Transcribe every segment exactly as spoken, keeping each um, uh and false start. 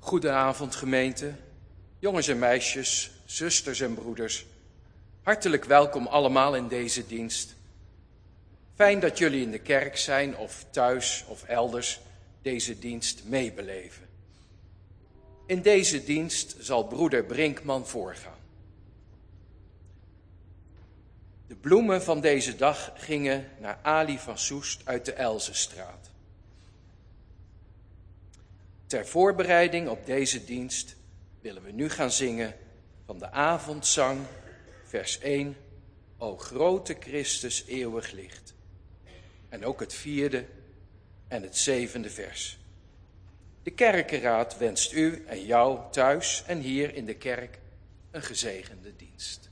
Goedenavond gemeente, jongens en meisjes, zusters en broeders. Hartelijk welkom allemaal in deze dienst. Fijn dat jullie in de kerk zijn of thuis of elders deze dienst meebeleven. In deze dienst zal broeder Brinkman voorgaan. De bloemen van deze dag gingen naar Ali van Soest uit de Elzenstraat. Ter voorbereiding op deze dienst willen we nu gaan zingen van de avondzang, vers één, O grote Christus eeuwig licht. En ook het vierde en het zevende vers. De kerkenraad wenst u en jou thuis en hier in de kerk een gezegende dienst.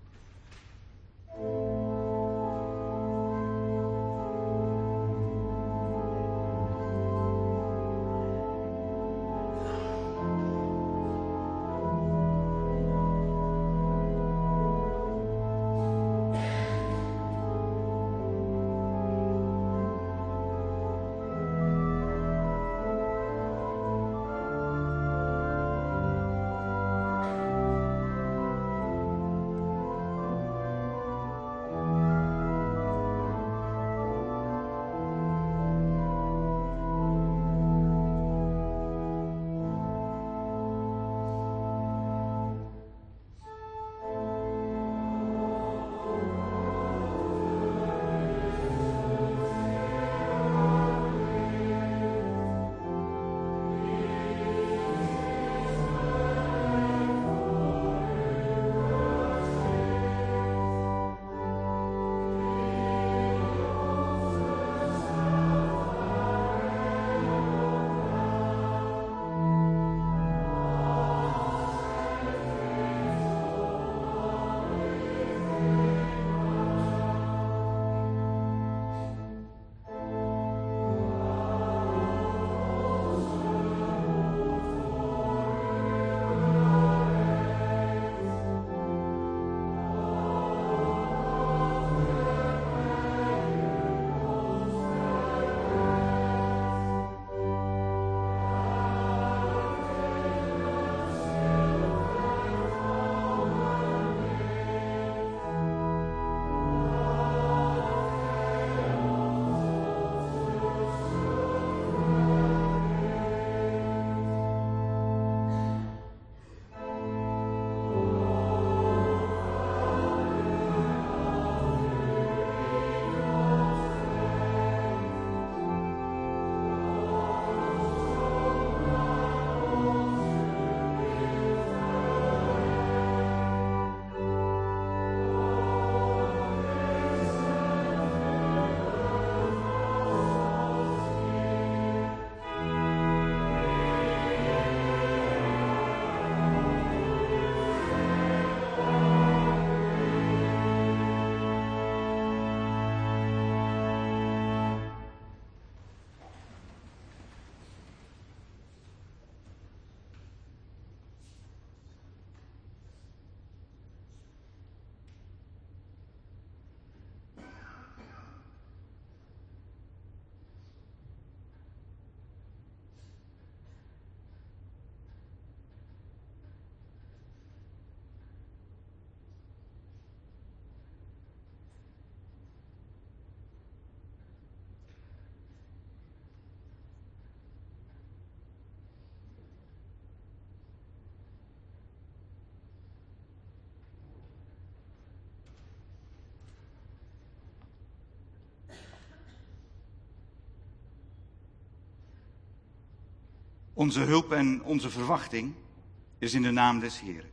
Onze hulp en onze verwachting is in de naam des Heeren,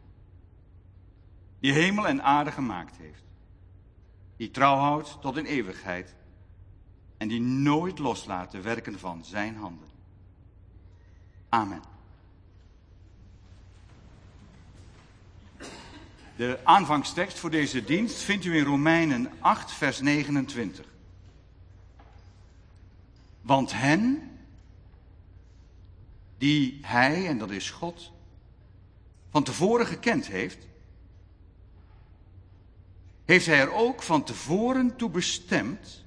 die hemel en aarde gemaakt heeft, die trouw houdt tot in eeuwigheid en die nooit loslaat de werken van zijn handen. Amen. De aanvangstekst voor deze dienst vindt u in Romeinen acht, vers negenentwintig. Want hen die hij, en dat is God, van tevoren gekend heeft, heeft hij er ook van tevoren toe bestemd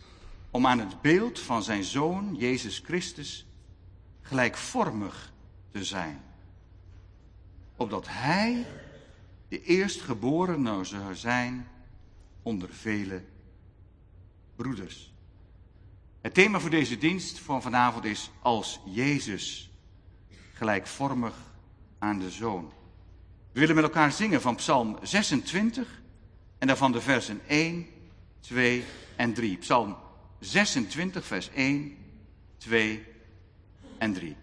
om aan het beeld van zijn Zoon, Jezus Christus, gelijkvormig te zijn. Opdat hij de eerstgeborene zou zijn onder vele broeders. Het thema voor deze dienst van vanavond is als Jezus, gelijkvormig aan de Zoon. We willen met elkaar zingen van Psalm zesentwintig en daarvan de versen één, twee en drie. Psalm zesentwintig, vers één, twee en drie.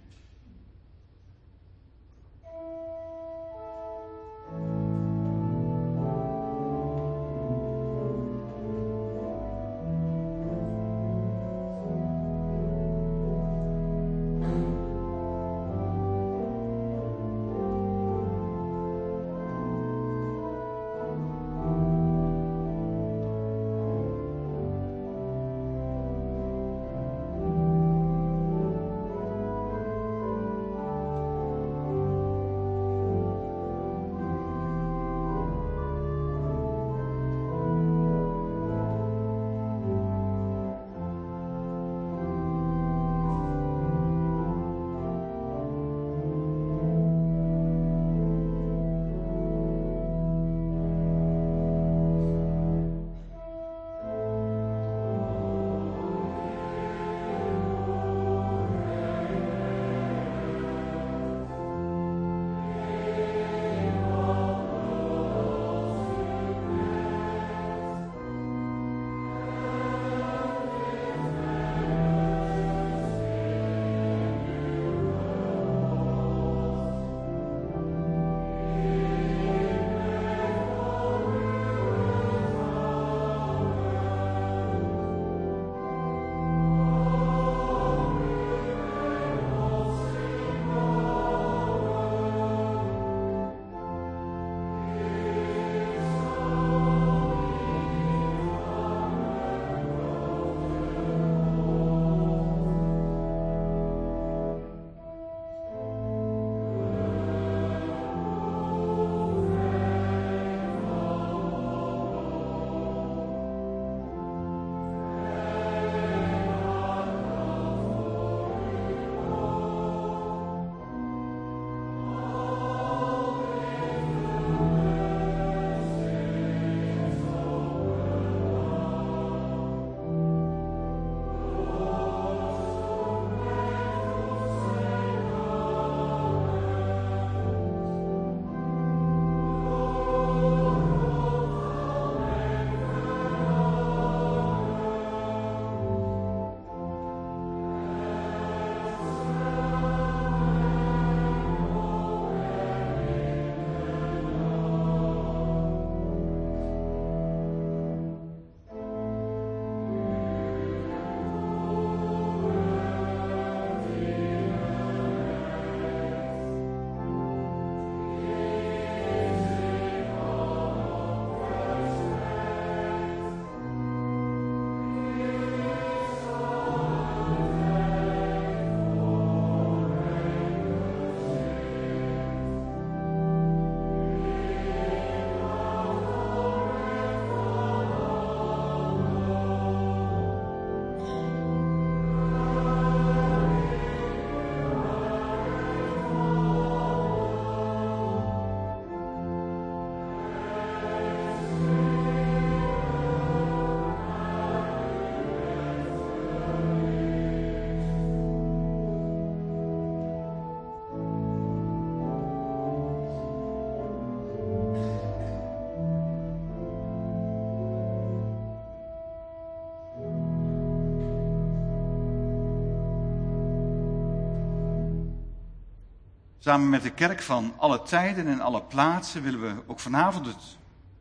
Samen met de kerk van alle tijden en alle plaatsen willen we ook vanavond het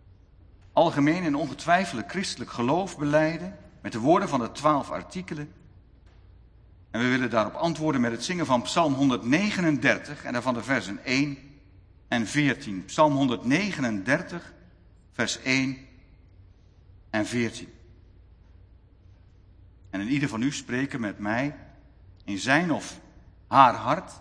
algemeen en ongetwijfeld christelijk geloof belijden met de woorden van de twaalf artikelen. En we willen daarop antwoorden met het zingen van Psalm honderdnegenendertig en daarvan de versen één en veertien. Psalm honderdnegenendertig, vers één en veertien. En in ieder van u spreken met mij in zijn of haar hart.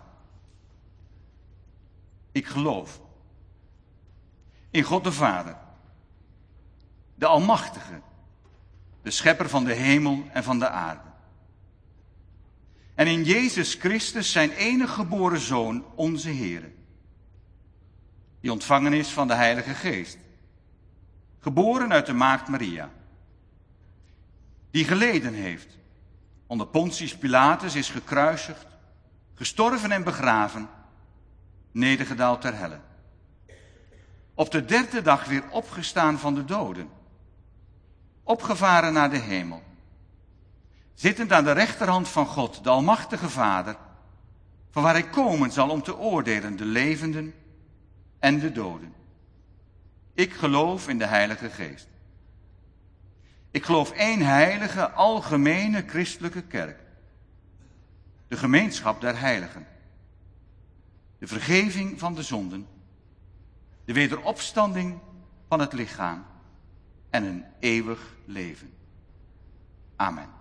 Ik geloof in God de Vader, de Almachtige, de Schepper van de hemel en van de aarde. en in Jezus Christus, zijn enige geboren Zoon, onze Heere, die ontvangen is van de Heilige Geest, geboren uit de maagd Maria, die geleden heeft, onder Pontius Pilatus is gekruisigd, gestorven en begraven, nedergedaald ter helle. Op de derde dag weer opgestaan van de doden, opgevaren naar de hemel, zittend aan de rechterhand van God, de Almachtige Vader, van waar hij komen zal om te oordelen de levenden en de doden. Ik geloof in de Heilige Geest. Ik geloof één heilige, algemene christelijke kerk, de gemeenschap der heiligen, de vergeving van de zonden, de wederopstanding van het lichaam en een eeuwig leven. Amen.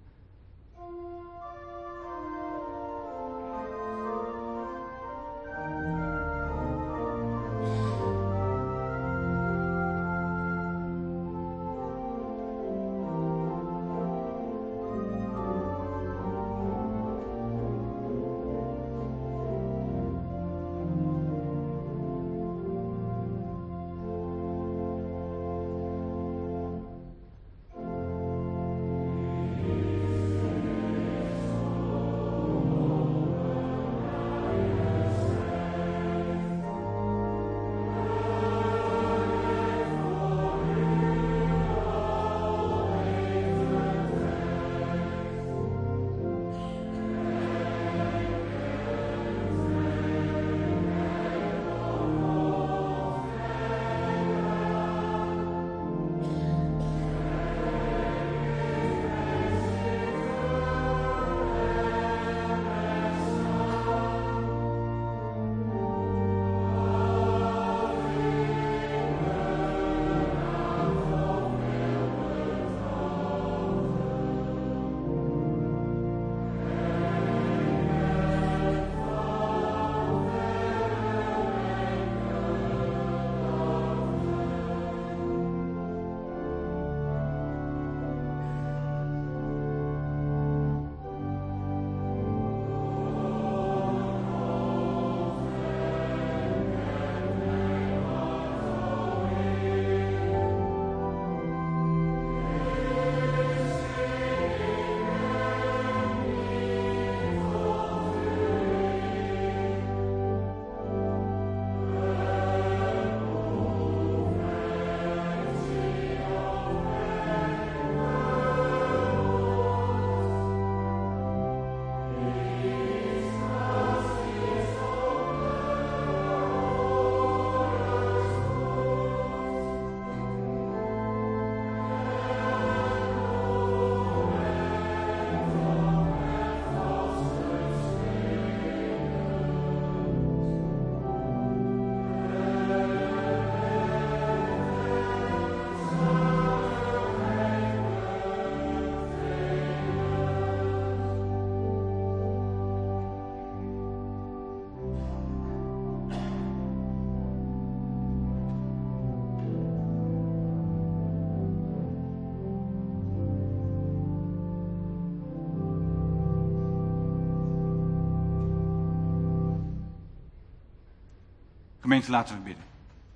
Gemeente, laten we bidden.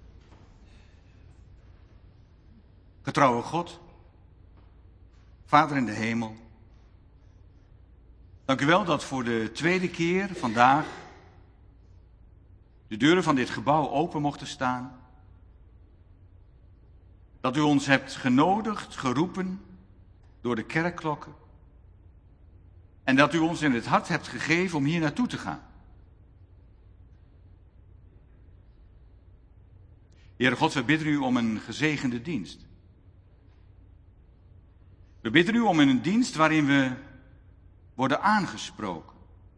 Getrouwe God, Vader in de hemel, dank u wel dat voor de tweede keer vandaag de deuren van dit gebouw open mochten staan. Dat u ons hebt genodigd, geroepen door de kerkklokken. En dat u ons in het hart hebt gegeven om hier naartoe te gaan. Heere God, we bidden u om een gezegende dienst. We bidden u om een dienst waarin we worden aangesproken.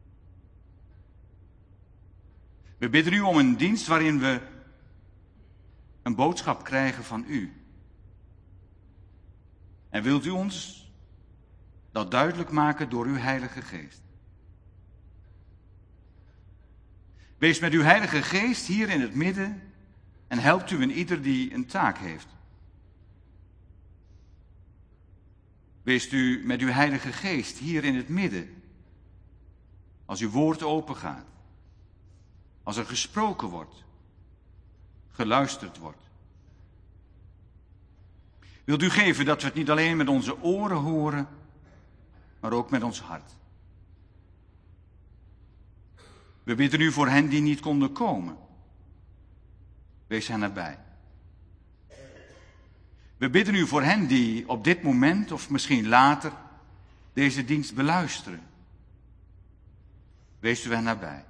We bidden u om een dienst waarin we een boodschap krijgen van u. En wilt u ons dat duidelijk maken door uw Heilige Geest. Wees met uw Heilige Geest hier in het midden en helpt u een ieder die een taak heeft. Wees u met uw Heilige Geest hier in het midden als uw woord opengaat, als er gesproken wordt, geluisterd wordt. Wilt u geven dat we het niet alleen met onze oren horen, maar ook met ons hart. We bidden u voor hen die niet konden komen. Wees hen nabij. We bidden u voor hen die op dit moment of misschien later deze dienst beluisteren. Wees u hen nabij.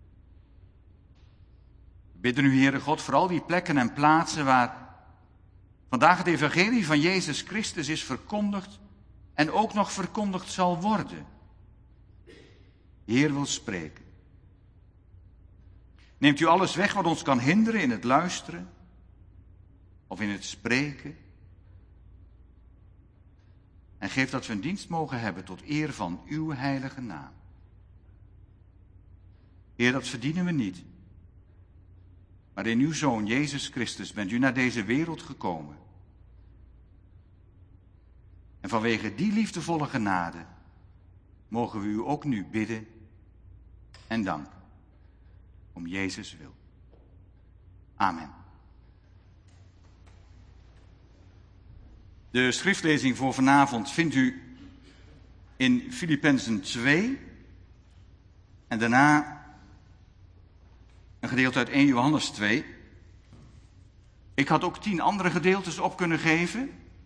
We bidden u, Heere God, voor al die plekken en plaatsen waar vandaag het evangelie van Jezus Christus is verkondigd en ook nog verkondigd zal worden. De Heer wil spreken. Neemt u alles weg wat ons kan hinderen in het luisteren of in het spreken. En geef dat we een dienst mogen hebben tot eer van uw heilige naam. Heer, dat verdienen we niet. Maar in uw Zoon Jezus Christus bent u naar deze wereld gekomen. En vanwege die liefdevolle genade mogen we u ook nu bidden en danken. Om Jezus wil. Amen. De schriftlezing voor vanavond vindt u in Filippenzen twee. En daarna een gedeelte uit eerste Johannes twee. Ik had ook tien andere gedeeltes op kunnen geven.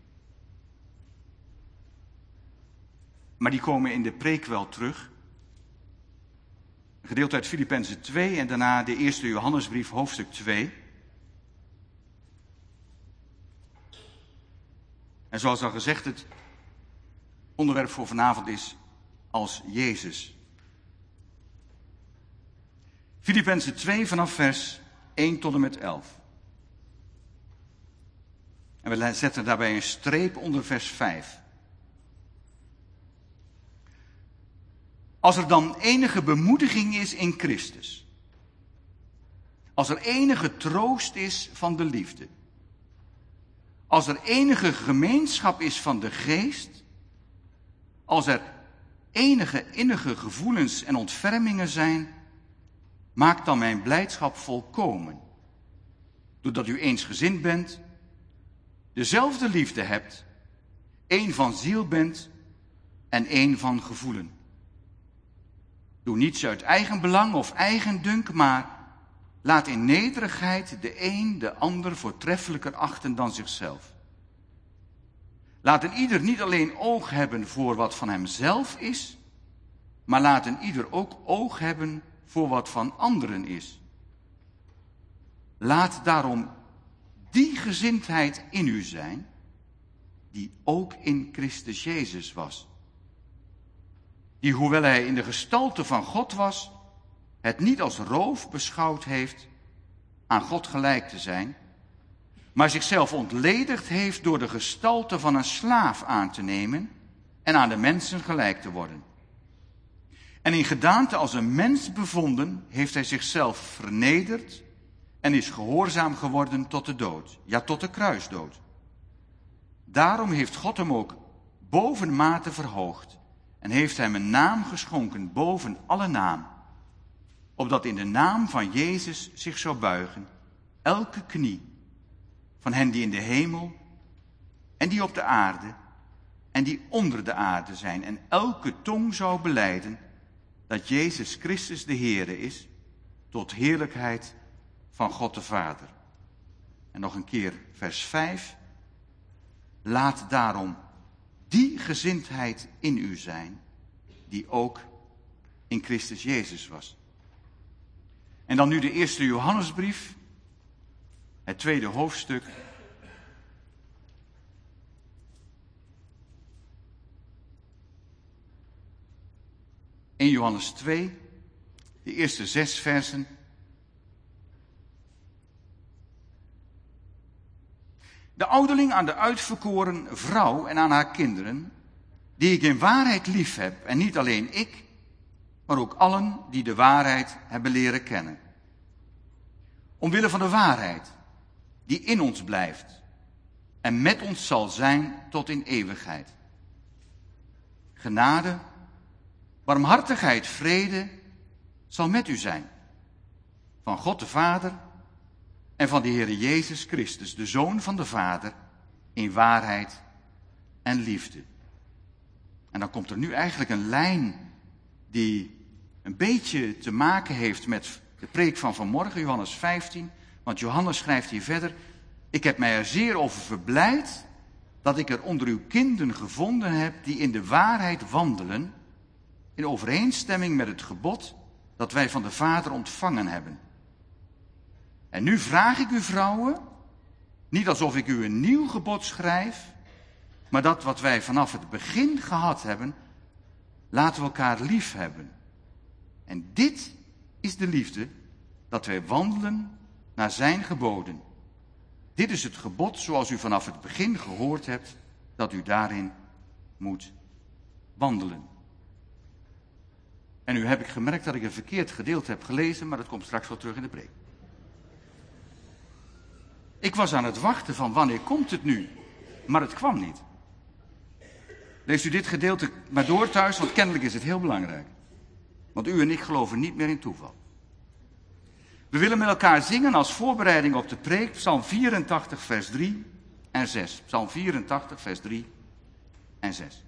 Maar die komen in de preek wel terug. Een gedeelte uit Filippenzen twee en daarna de eerste Johannesbrief, hoofdstuk twee. En zoals al gezegd, het onderwerp voor vanavond is als Jezus. Filippenzen twee vanaf vers één tot en met elf. En we zetten daarbij een streep onder vers vijf. Als er dan enige bemoediging is in Christus, als er enige troost is van de liefde, als er enige gemeenschap is van de geest, als er enige innige gevoelens en ontfermingen zijn, maak dan mijn blijdschap volkomen, doordat u eensgezind bent, dezelfde liefde hebt, één van ziel bent en één van gevoelen. Doe niets uit eigen belang of eigendunk, maar laat in nederigheid de een de ander voortreffelijker achten dan zichzelf. Laat een ieder niet alleen oog hebben voor wat van hemzelf is, maar laat een ieder ook oog hebben voor wat van anderen is. Laat daarom die gezindheid in u zijn, die ook in Christus Jezus was. Die, hoewel hij in de gestalte van God was, het niet als roof beschouwd heeft aan God gelijk te zijn, maar zichzelf ontledigd heeft door de gestalte van een slaaf aan te nemen en aan de mensen gelijk te worden. En in gedaante als een mens bevonden, heeft hij zichzelf vernederd en is gehoorzaam geworden tot de dood, ja tot de kruisdood. Daarom heeft God hem ook bovenmate verhoogd en heeft hem een naam geschonken boven alle naam, opdat in de naam van Jezus zich zou buigen elke knie van hen die in de hemel en die op de aarde en die onder de aarde zijn, en elke tong zou belijden dat Jezus Christus de Heere is, tot heerlijkheid van God de Vader. En nog een keer vers vijf. Laat daarom die gezindheid in u zijn, die ook in Christus Jezus was. En dan nu de eerste Johannesbrief, het tweede hoofdstuk. eerste Johannes twee, de eerste zes versen. De ouderling aan de uitverkoren vrouw en aan haar kinderen, die ik in waarheid lief heb, en niet alleen ik, maar ook allen die de waarheid hebben leren kennen. Omwille van de waarheid, die in ons blijft en met ons zal zijn tot in eeuwigheid. Genade, barmhartigheid, vrede zal met u zijn. Van God de Vader en van de Heere Jezus Christus, de Zoon van de Vader, in waarheid en liefde. En dan komt er nu eigenlijk een lijn die een beetje te maken heeft met de preek van vanmorgen, Johannes vijftien. Want Johannes schrijft hier verder: ik heb mij er zeer over verblijd dat ik er onder uw kinderen gevonden heb die in de waarheid wandelen, in overeenstemming met het gebod dat wij van de Vader ontvangen hebben. En nu vraag ik u vrouwen, niet alsof ik u een nieuw gebod schrijf, maar dat wat wij vanaf het begin gehad hebben, laten we elkaar lief hebben. En dit is de liefde, dat wij wandelen naar zijn geboden. Dit is het gebod zoals u vanaf het begin gehoord hebt, dat u daarin moet wandelen. En nu heb ik gemerkt dat ik een verkeerd gedeelte heb gelezen, maar dat komt straks wel terug in de preek. Ik was aan het wachten van wanneer komt het nu, maar het kwam niet. Leest u dit gedeelte maar door thuis, want kennelijk is het heel belangrijk. Want u en ik geloven niet meer in toeval. We willen met elkaar zingen als voorbereiding op de preek Psalm vierentachtig vers drie en zes. Psalm vierentachtig vers drie en zes.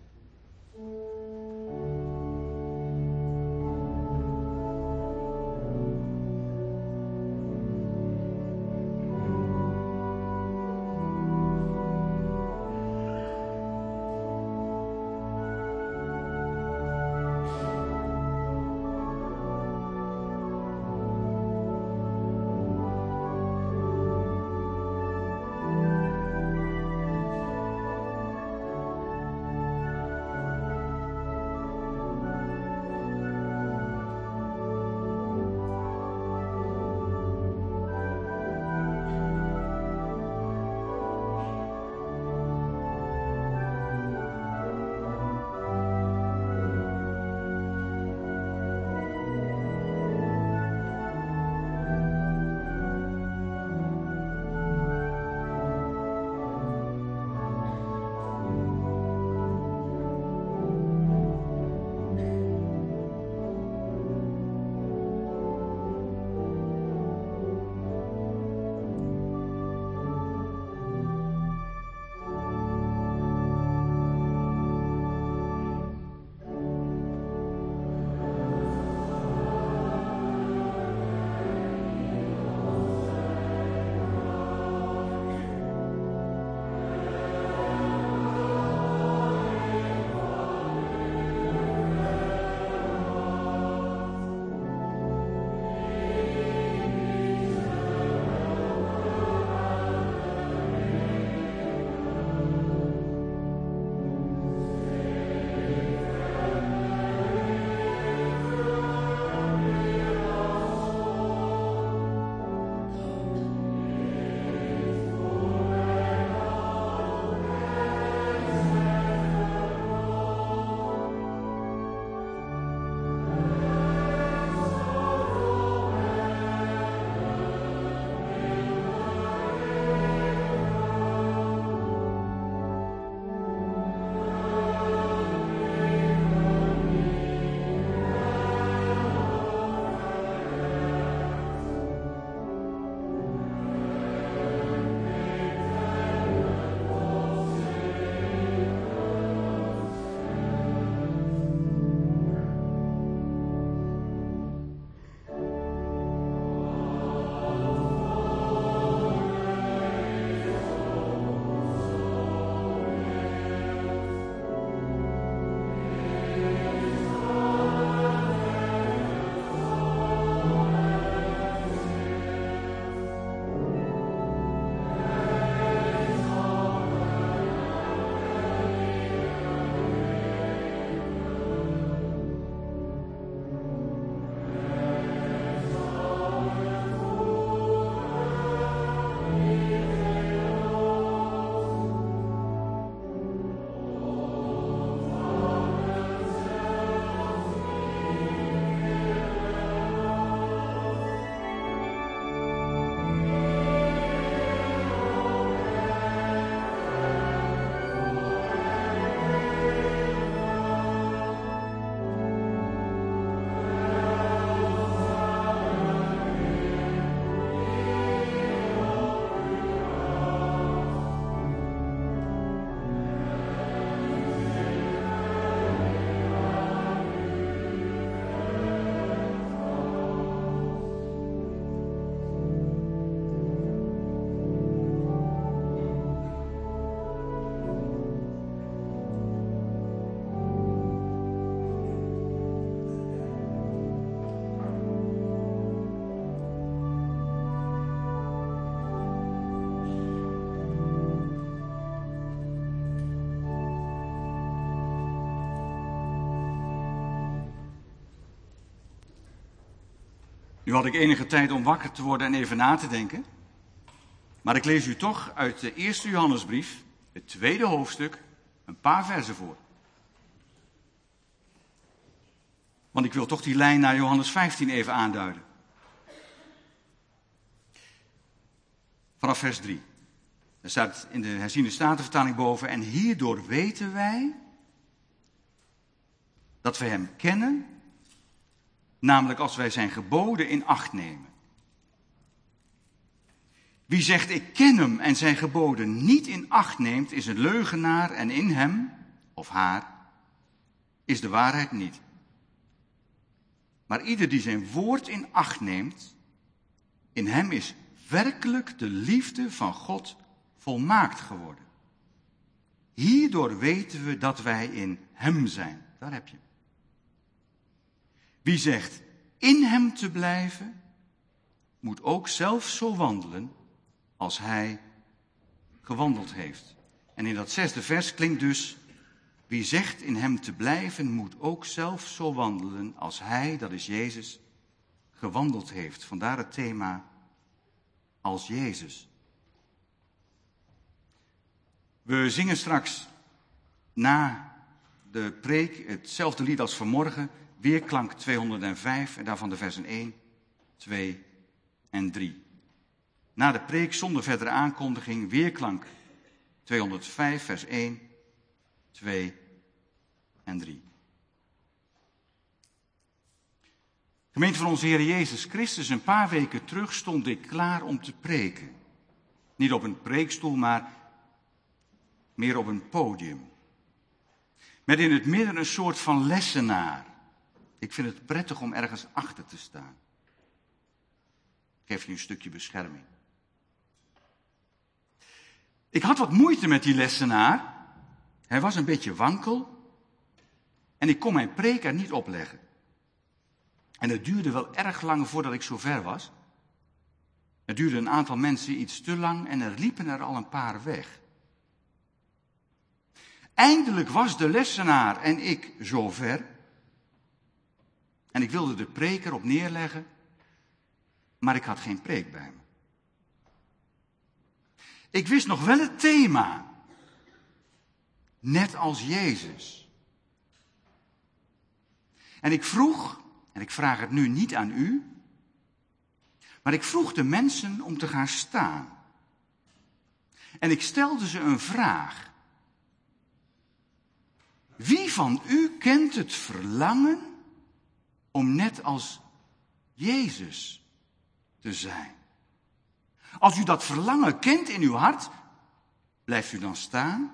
Nu had ik enige tijd om wakker te worden en even na te denken. Maar ik lees u toch uit de eerste Johannesbrief, het tweede hoofdstuk, een paar versen voor. Want ik wil toch die lijn naar Johannes vijftien even aanduiden. Vanaf vers drie. Er staat in de herziene statenvertaling boven. En hierdoor weten wij dat wij hem kennen, namelijk als wij zijn geboden in acht nemen. Wie zegt ik ken hem en zijn geboden niet in acht neemt, is een leugenaar en in hem, of haar, is de waarheid niet. Maar ieder die zijn woord in acht neemt, in hem is werkelijk de liefde van God volmaakt geworden. Hierdoor weten we dat wij in hem zijn. Daar heb je. Wie zegt in hem te blijven, moet ook zelf zo wandelen als hij gewandeld heeft. En in dat zesde vers klinkt dus, wie zegt in hem te blijven, moet ook zelf zo wandelen als hij, dat is Jezus, gewandeld heeft. Vandaar het thema als Jezus. We zingen straks na de preek hetzelfde lied als vanmorgen, Weerklank tweehonderdvijf en daarvan de versen één, twee en drie. Na de preek zonder verdere aankondiging, Weerklank tweehonderdvijf, vers één, twee en drie. Gemeente van onze Heer Jezus Christus, een paar weken terug stond ik klaar om te preken. Niet op een preekstoel, maar meer op een podium. Met in het midden een soort van lessenaar. Ik vind het prettig om ergens achter te staan. Ik geef je een stukje bescherming. Ik had wat moeite met die lessenaar. Hij was een beetje wankel. En ik kon mijn preek er niet opleggen. En het duurde wel erg lang voordat ik zover was. Het duurde een aantal mensen iets te lang en er liepen er al een paar weg. Eindelijk was de lessenaar en ik zover. En ik wilde de preek erop neerleggen, maar ik had geen preek bij me. Ik wist nog wel het thema. Net als Jezus. En ik vroeg, en ik vraag het nu niet aan u, maar ik vroeg de mensen om te gaan staan. En ik stelde ze een vraag. Wie van u kent het verlangen om net als Jezus te zijn? Als u dat verlangen kent in uw hart, blijft u dan staan.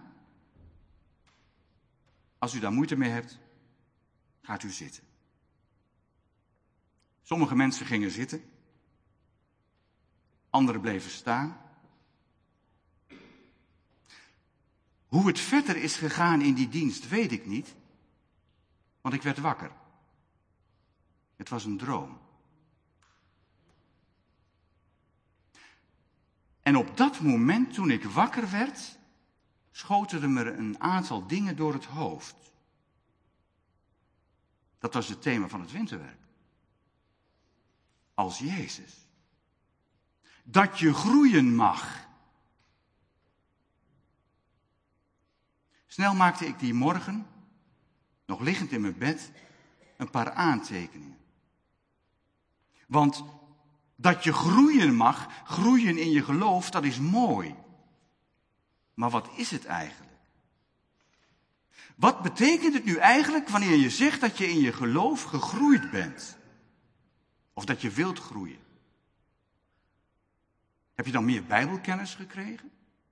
Als u daar moeite mee hebt, gaat u zitten. Sommige mensen gingen zitten. Anderen bleven staan. Hoe het verder is gegaan in die dienst, weet ik niet. Want ik werd wakker. Het was een droom. En op dat moment, toen ik wakker werd, schoten er me een aantal dingen door het hoofd. Dat was het thema van het winterwerk. Als Jezus. Dat je groeien mag. Snel maakte ik die morgen, nog liggend in mijn bed, een paar aantekeningen. Want dat je groeien mag, groeien in je geloof, dat is mooi. Maar wat is het eigenlijk? Wat betekent het nu eigenlijk wanneer je zegt dat je in je geloof gegroeid bent? Of dat je wilt groeien? Heb je dan meer Bijbelkennis gekregen?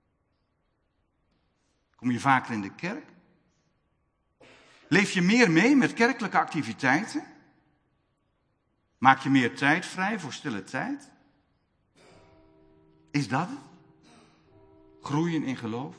Kom je vaker in de kerk? Leef je meer mee met kerkelijke activiteiten? Maak je meer tijd vrij voor stille tijd? Is dat het? Groeien in geloof?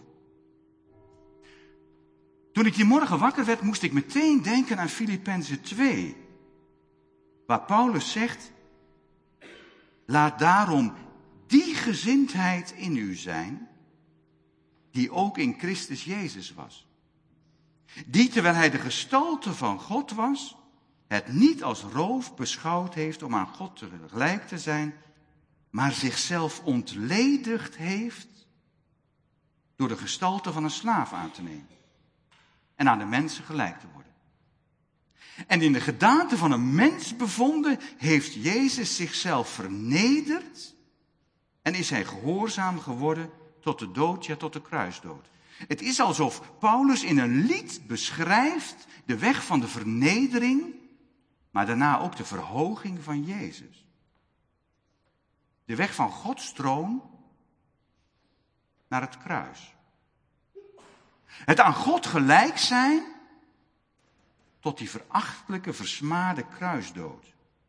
Toen ik die morgen wakker werd, moest ik meteen denken aan Filippenzen twee. Waar Paulus zegt, laat daarom die gezindheid in u zijn, die ook in Christus Jezus was. Die terwijl hij de gestalte van God was, het niet als roof beschouwd heeft om aan God tegelijk te zijn, maar zichzelf ontledigd heeft door de gestalte van een slaaf aan te nemen en aan de mensen gelijk te worden. En in de gedaante van een mens bevonden heeft Jezus zichzelf vernederd en is hij gehoorzaam geworden tot de dood, ja tot de kruisdood. Het is alsof Paulus in een lied beschrijft de weg van de vernedering, maar daarna ook de verhoging van Jezus. De weg van Gods troon naar het kruis. Het aan God gelijk zijn tot die verachtelijke, versmade kruisdood.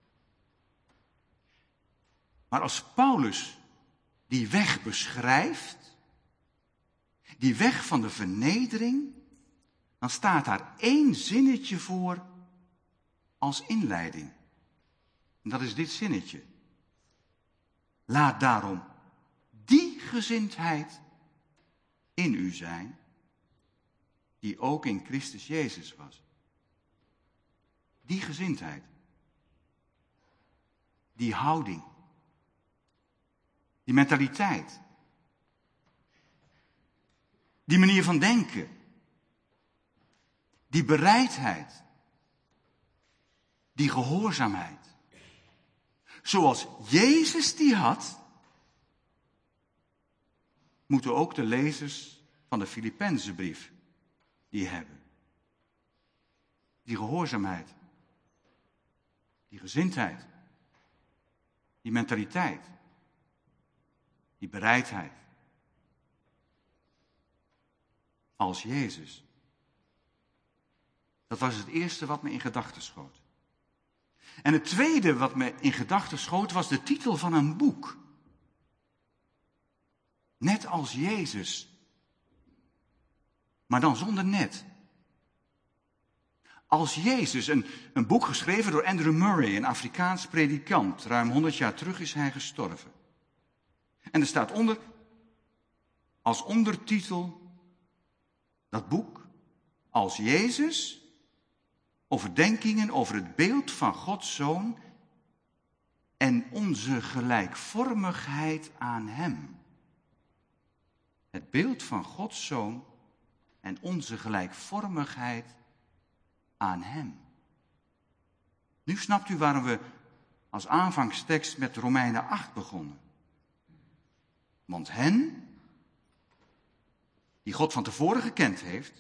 Maar als Paulus die weg beschrijft, die weg van de vernedering, dan staat daar één zinnetje voor als inleiding. En dat is dit zinnetje. Laat daarom die gezindheid in u zijn, die ook in Christus Jezus was. Die gezindheid. Die houding. Die mentaliteit. Die manier van denken. Die bereidheid. Die gehoorzaamheid. Zoals Jezus die had, moeten ook de lezers van de Filippenzenbrief die hebben. Die gehoorzaamheid. Die gezindheid. Die mentaliteit. Die bereidheid. Als Jezus. Dat was het eerste wat me in gedachten schoot. En het tweede wat me in gedachten schoot was de titel van een boek. Net als Jezus. Maar dan zonder net. Als Jezus, een, een boek geschreven door Andrew Murray, een Afrikaans predikant. Ruim honderd jaar terug is hij gestorven. En er staat onder, als ondertitel, dat boek, als Jezus, overdenkingen over het beeld van Gods Zoon en onze gelijkvormigheid aan Hem. Het beeld van Gods Zoon en onze gelijkvormigheid aan Hem. Nu snapt u waarom we als aanvangstekst met Romeinen acht begonnen. Want hen, die God van tevoren gekend heeft,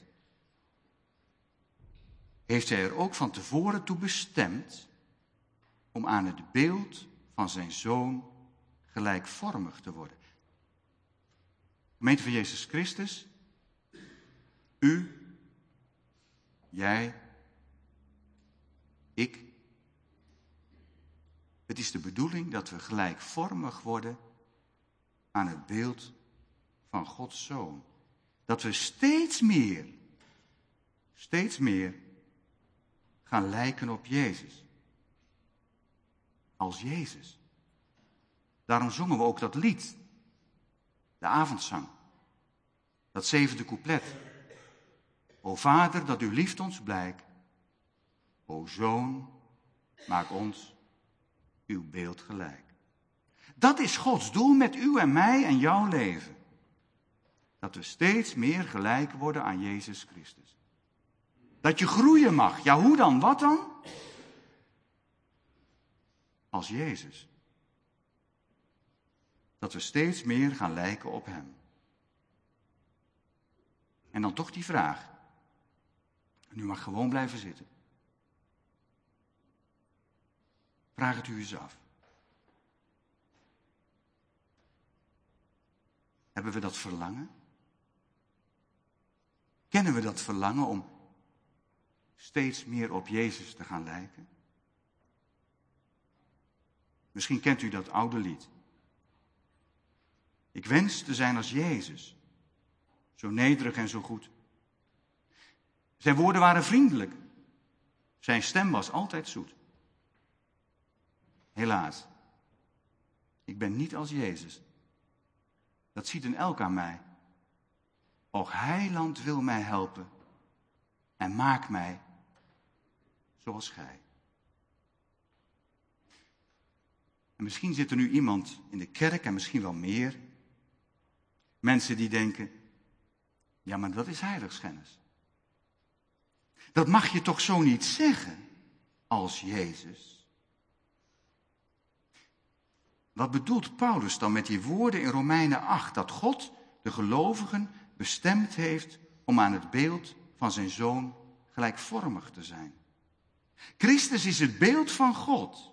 heeft hij er ook van tevoren toe bestemd om aan het beeld van zijn Zoon gelijkvormig te worden. Gemeente van Jezus Christus, u, jij, ik. Het is de bedoeling dat we gelijkvormig worden aan het beeld van Gods Zoon. Dat we steeds meer, steeds meer gaan lijken op Jezus. Als Jezus. Daarom zongen we ook dat lied. De avondzang. Dat zevende couplet. O Vader, dat u lieft ons blijk. O Zoon, maak ons uw beeld gelijk. Dat is Gods doel met u en mij en jouw leven. Dat we steeds meer gelijk worden aan Jezus Christus. Dat je groeien mag. Ja, hoe dan? Wat dan? Als Jezus. Dat we steeds meer gaan lijken op Hem. En dan toch die vraag. En u mag gewoon blijven zitten. Vraag het u eens af. Hebben we dat verlangen? Kennen we dat verlangen om steeds meer op Jezus te gaan lijken? Misschien kent u dat oude lied. Ik wens te zijn als Jezus. Zo nederig en zo goed. Zijn woorden waren vriendelijk. Zijn stem was altijd zoet. Helaas, ik ben niet als Jezus. Dat ziet een elk aan mij. Och, Heiland wil mij helpen en maak mij zoals gij. Misschien zit er nu iemand in de kerk en misschien wel meer. Mensen die denken, ja, maar dat is heiligschennis. Dat mag je toch zo niet zeggen als Jezus? Wat bedoelt Paulus dan met die woorden in Romeinen acht? Dat God de gelovigen bestemd heeft om aan het beeld van zijn Zoon gelijkvormig te zijn. Christus is het beeld van God.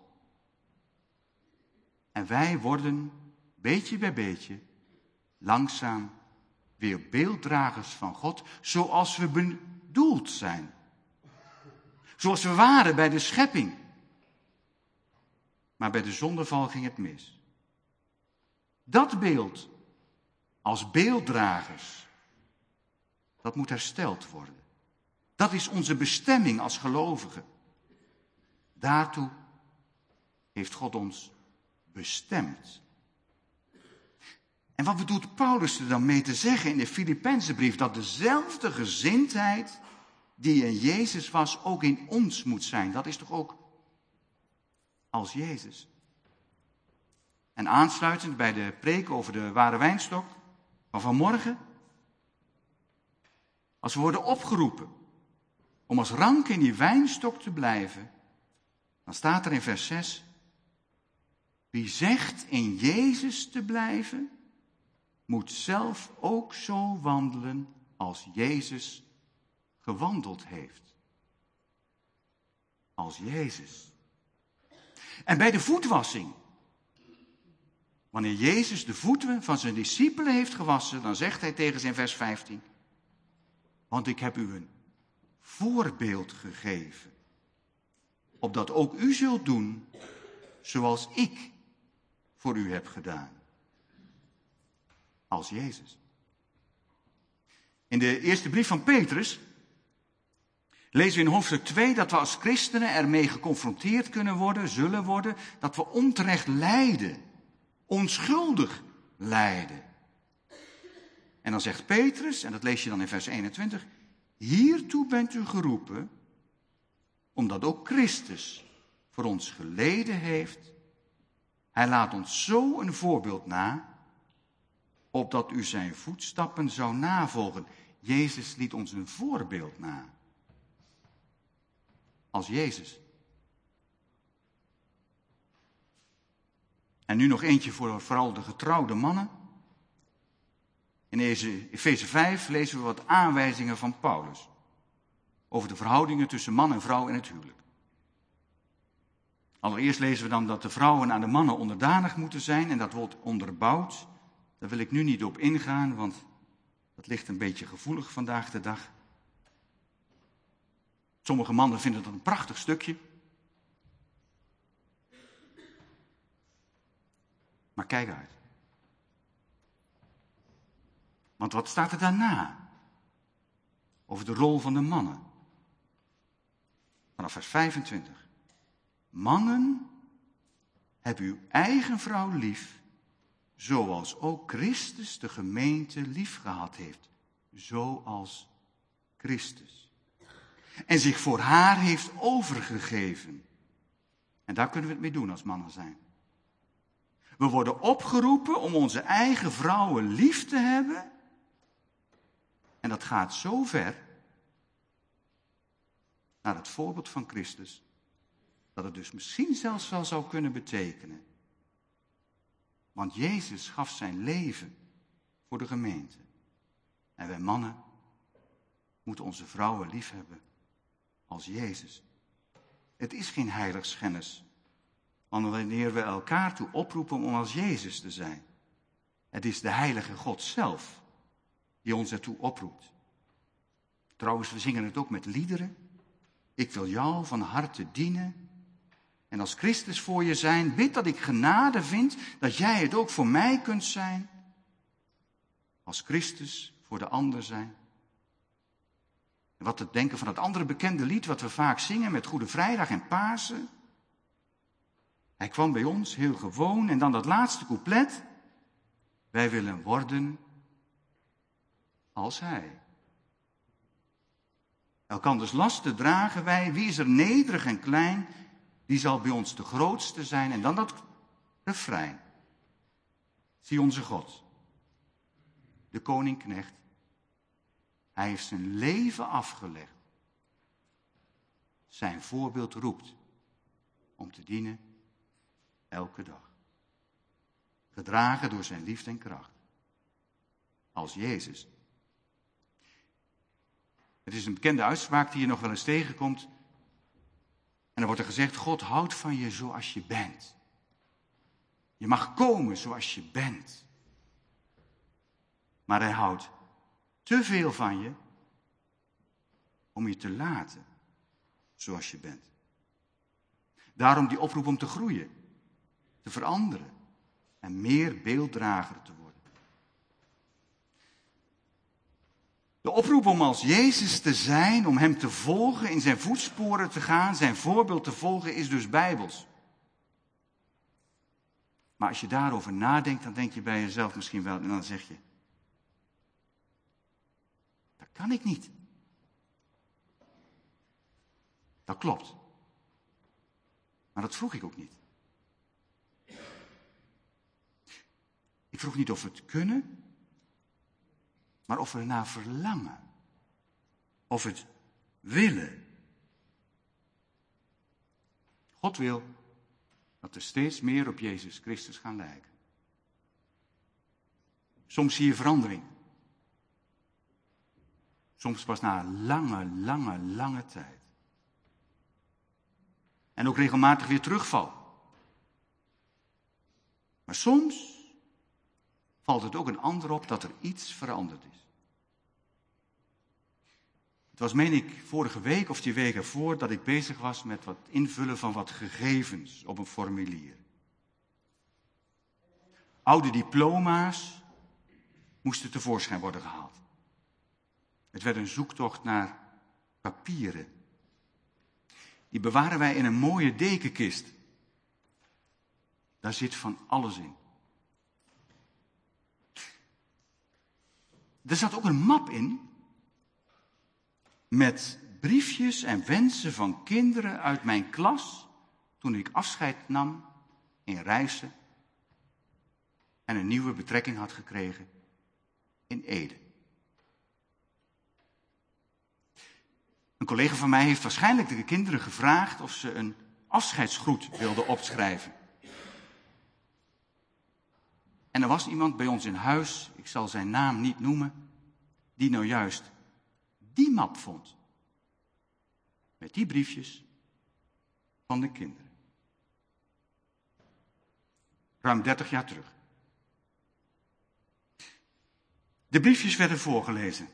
En wij worden, beetje bij beetje, langzaam weer beelddragers van God, zoals we bedoeld zijn. Zoals we waren bij de schepping. Maar bij de zondeval ging het mis. Dat beeld, als beelddragers, dat moet hersteld worden. Dat is onze bestemming als gelovigen. Daartoe heeft God ons bestemd. En wat bedoelt Paulus er dan mee te zeggen in de Filippenzenbrief? Dat dezelfde gezindheid die in Jezus was, ook in ons moet zijn. Dat is toch ook als Jezus. En aansluitend bij de preek over de ware wijnstok van vanmorgen. Als we worden opgeroepen om als rank in die wijnstok te blijven, dan staat er in vers zes, wie zegt in Jezus te blijven, moet zelf ook zo wandelen als Jezus gewandeld heeft. Als Jezus. En bij de voetwassing, wanneer Jezus de voeten van zijn discipelen heeft gewassen, dan zegt hij tegen ze in vers vijftien, want ik heb u een voorbeeld gegeven, opdat ook u zult doen zoals ik voor u heb gedaan. Als Jezus. In de eerste brief van Petrus lezen we in hoofdstuk twee dat we als christenen ermee geconfronteerd kunnen worden, zullen worden, dat we onterecht lijden, onschuldig lijden. En dan zegt Petrus, en dat lees je dan in vers eenentwintig, hiertoe bent u geroepen, omdat ook Christus voor ons geleden heeft. Hij laat ons zo een voorbeeld na, opdat u zijn voetstappen zou navolgen. Jezus liet ons een voorbeeld na. Als Jezus. En nu nog eentje voor vooral de getrouwde mannen. In Efeze vijf lezen we wat aanwijzingen van Paulus over de verhoudingen tussen man en vrouw in het huwelijk. Allereerst lezen we dan dat de vrouwen aan de mannen onderdanig moeten zijn en dat wordt onderbouwd. Daar wil ik nu niet op ingaan, want dat ligt een beetje gevoelig vandaag de dag. Sommige mannen vinden dat een prachtig stukje. Maar kijk uit. Want wat staat er daarna? Over de rol van de mannen. Vanaf vers vijfentwintig. Mannen, heb uw eigen vrouw lief, zoals ook Christus de gemeente lief gehad heeft. Zoals Christus. En zich voor haar heeft overgegeven. En daar kunnen we het mee doen als mannen zijn. We worden opgeroepen om onze eigen vrouwen lief te hebben. En dat gaat zo ver naar het voorbeeld van Christus, dat het dus misschien zelfs wel zou kunnen betekenen. Want Jezus gaf zijn leven voor de gemeente. En wij mannen moeten onze vrouwen lief hebben als Jezus. Het is geen heiligschennis, want wanneer we elkaar toe oproepen om als Jezus te zijn. Het is de heilige God zelf die ons ertoe oproept. Trouwens, we zingen het ook met liederen. Ik wil jou van harte dienen. En als Christus voor je zijn, bid dat ik genade vind, dat jij het ook voor mij kunt zijn. Als Christus voor de ander zijn. En wat te denken van het andere bekende lied wat we vaak zingen met Goede Vrijdag en Pasen. Hij kwam bij ons heel gewoon en dan dat laatste couplet. Wij willen worden als hij. Elkanders lasten dragen wij. Wie is er nederig en klein, die zal bij ons de grootste zijn. En dan dat refrein. Zie onze God, de koning-knecht. Hij heeft zijn leven afgelegd. Zijn voorbeeld roept om te dienen elke dag. Gedragen door zijn liefde en kracht. Als Jezus. Het is een bekende uitspraak die je nog wel eens tegenkomt. En dan wordt er gezegd, God houdt van je zoals je bent. Je mag komen zoals je bent. Maar hij houdt te veel van je om je te laten zoals je bent. Daarom die oproep om te groeien, te veranderen en meer beelddrager te worden. De oproep om als Jezus te zijn, om hem te volgen, in zijn voetsporen te gaan, zijn voorbeeld te volgen, is dus bijbels. Maar als je daarover nadenkt, dan denk je bij jezelf misschien wel, en dan zeg je, dat kan ik niet. Dat klopt. Maar dat vroeg ik ook niet. Ik vroeg niet of we het kunnen, maar of we ernaar verlangen. Of het willen. God wil dat we steeds meer op Jezus Christus gaan lijken. Soms zie je verandering. Soms pas na een lange, lange, lange tijd. En ook regelmatig weer terugval. Maar soms valt het ook een ander op dat er iets veranderd is. Het was, meen ik, vorige week of die week ervoor dat ik bezig was met wat invullen van wat gegevens op een formulier. Oude diploma's moesten tevoorschijn worden gehaald. Het werd een zoektocht naar papieren. Die bewaren wij in een mooie dekenkist. Daar zit van alles in. Er zat ook een map in met briefjes en wensen van kinderen uit mijn klas toen ik afscheid nam in Rijssen en een nieuwe betrekking had gekregen in Ede. Een collega van mij heeft waarschijnlijk de kinderen gevraagd of ze een afscheidsgroet wilden opschrijven. En er was iemand bij ons in huis, ik zal zijn naam niet noemen, die nou juist die map vond. Met die briefjes van de kinderen. Ruim dertig jaar terug. De briefjes werden voorgelezen.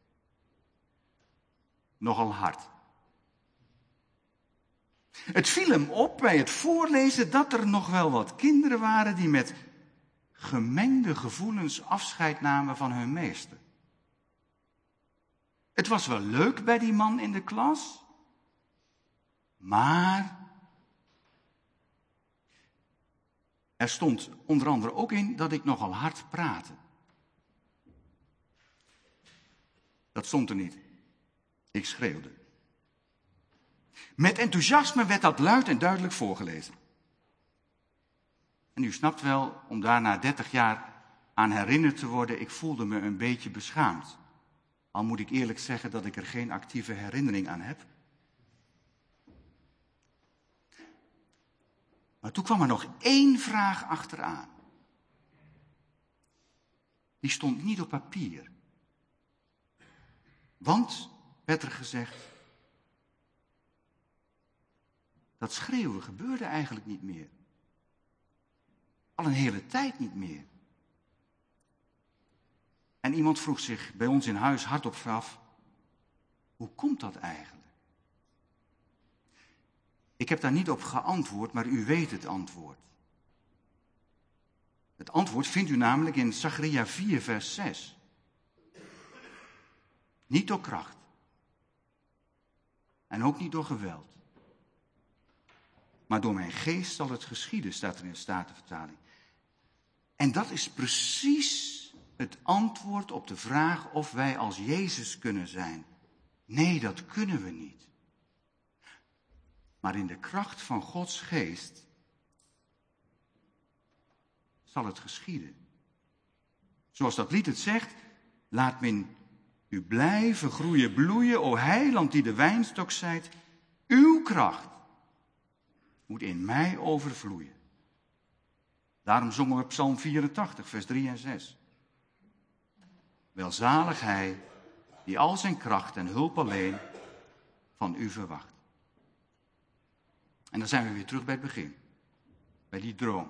Nogal hard. Het viel hem op bij het voorlezen dat er nog wel wat kinderen waren die met gemengde gevoelens afscheid namen van hun meester. Het was wel leuk bij die man in de klas, maar er stond onder andere ook in dat ik nogal hard praatte. Dat stond er niet. Ik schreeuwde. Met enthousiasme werd dat luid en duidelijk voorgelezen. En u snapt wel, om daar na dertig jaar aan herinnerd te worden, ik voelde me een beetje beschaamd. Al moet ik eerlijk zeggen dat ik er geen actieve herinnering aan heb. Maar toen kwam er nog één vraag achteraan. Die stond niet op papier. Want, werd er gezegd, dat schreeuwen gebeurde eigenlijk niet meer. Al een hele tijd niet meer. En iemand vroeg zich bij ons in huis hardop af, hoe komt dat eigenlijk? Ik heb daar niet op geantwoord, maar u weet het antwoord. Het antwoord vindt u namelijk in Zacharia vier, vers zes. Niet door kracht. En ook niet door geweld. Maar door mijn geest zal het geschieden, staat er in de Statenvertaling. En dat is precies het antwoord op de vraag of wij als Jezus kunnen zijn. Nee, dat kunnen we niet. Maar in de kracht van Gods geest zal het geschieden. Zoals dat lied het zegt, laat men u blijven groeien, bloeien, o heiland die de wijnstok zijt. Uw kracht moet in mij overvloeien. Daarom zongen we Psalm vierentachtig, vers drie en zes. Welzalig hij die al zijn kracht en hulp alleen van u verwacht. En dan zijn we weer terug bij het begin. Bij die droom.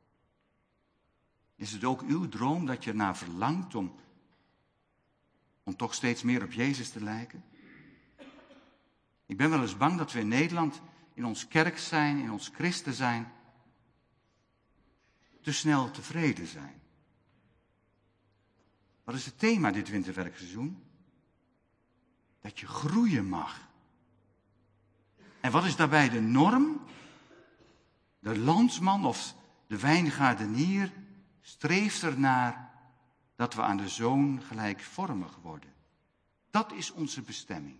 Is het ook uw droom dat je ernaar verlangt om, om toch steeds meer op Jezus te lijken? Ik ben wel eens bang dat we in Nederland, in ons kerk zijn, in ons christen zijn, te snel tevreden zijn. Wat is het thema dit winterwerkseizoen? Dat je groeien mag. En wat is daarbij de norm? De landsman of de wijngaardenier streeft ernaar dat we aan de zoon gelijkvormig worden. Dat is onze bestemming.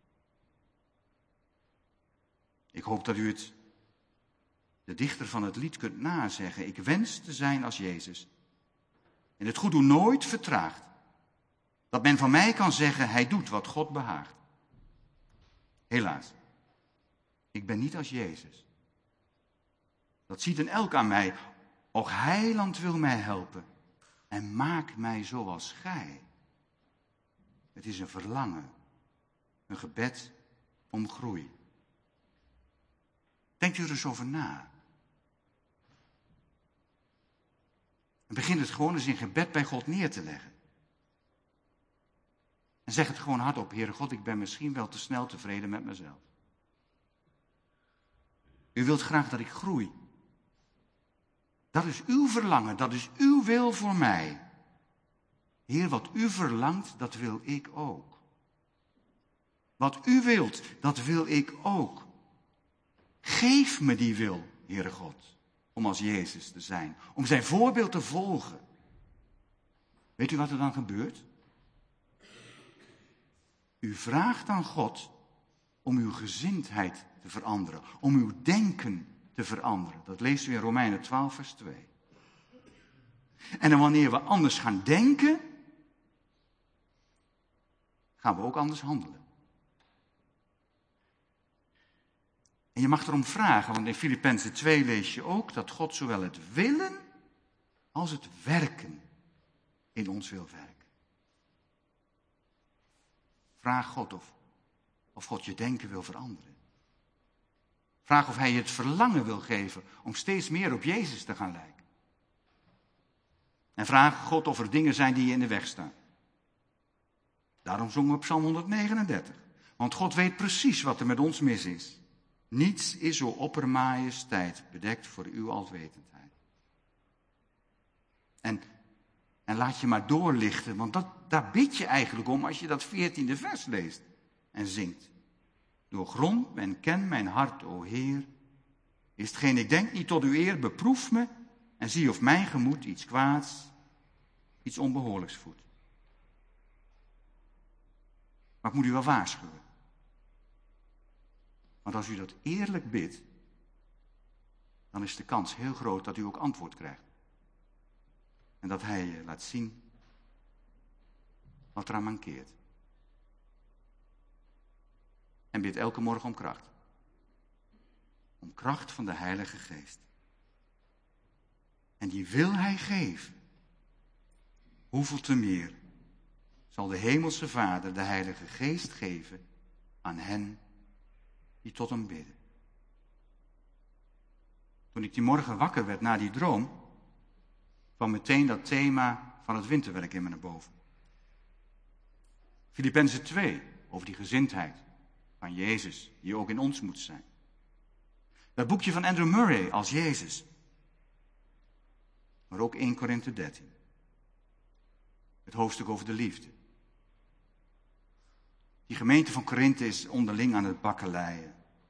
Ik hoop dat u het, de dichter van het lied, kunt nazeggen. Ik wens te zijn als Jezus. En het goed doen nooit vertraagt. Dat men van mij kan zeggen, hij doet wat God behaagt. Helaas, ik ben niet als Jezus. Dat ziet een elk aan mij. Och, heiland wil mij helpen en maak mij zoals gij. Het is een verlangen, een gebed om groei. Denkt u er eens over na. En begin het gewoon eens in gebed bij God neer te leggen. En zeg het gewoon hardop, Heere God, ik ben misschien wel te snel tevreden met mezelf. U wilt graag dat ik groei. Dat is uw verlangen, dat is uw wil voor mij. Heer, wat u verlangt, dat wil ik ook. Wat u wilt, dat wil ik ook. Geef me die wil, Heere God, om als Jezus te zijn, om zijn voorbeeld te volgen. Weet u wat er dan gebeurt? U vraagt aan God om uw gezindheid te veranderen, om uw denken te veranderen. Dat leest u in Romeinen twaalf, vers twee. En dan wanneer we anders gaan denken, gaan we ook anders handelen. En je mag erom vragen, want in Filippenzen twee lees je ook dat God zowel het willen als het werken in ons wil werken. Vraag God of, of God je denken wil veranderen. Vraag of hij je het verlangen wil geven om steeds meer op Jezus te gaan lijken. En vraag God of er dingen zijn die je in de weg staan. Daarom zongen we Psalm honderdnegenendertig. Want God weet precies wat er met ons mis is. Niets is zo oppermajesteit bedekt voor uw alwetendheid. En, en laat je maar doorlichten, want dat, daar bid je eigenlijk om als je dat veertiende vers leest en zingt. Doorgrond en ken mijn hart, o Heer. Is hetgeen ik denk niet tot uw eer, beproef me en zie of mijn gemoed iets kwaads, iets onbehoorlijks voedt. Maar ik moet u wel waarschuwen. Want als u dat eerlijk bidt, dan is de kans heel groot dat u ook antwoord krijgt. En dat hij je laat zien wat eraan mankeert. En bid elke morgen om kracht. Om kracht van de Heilige Geest. En die wil hij geven. Hoeveel te meer zal de Hemelse Vader de Heilige Geest geven aan hen die tot hem bidden. Toen ik die morgen wakker werd na die droom, kwam meteen dat thema van het winterwerk in me naar boven. Filippenzen twee, over die gezindheid van Jezus, die ook in ons moet zijn. Dat boekje van Andrew Murray als Jezus. Maar ook eerste Korinthe dertien. Het hoofdstuk over de liefde. Die gemeente van Korinthe is onderling aan het bakkeleien.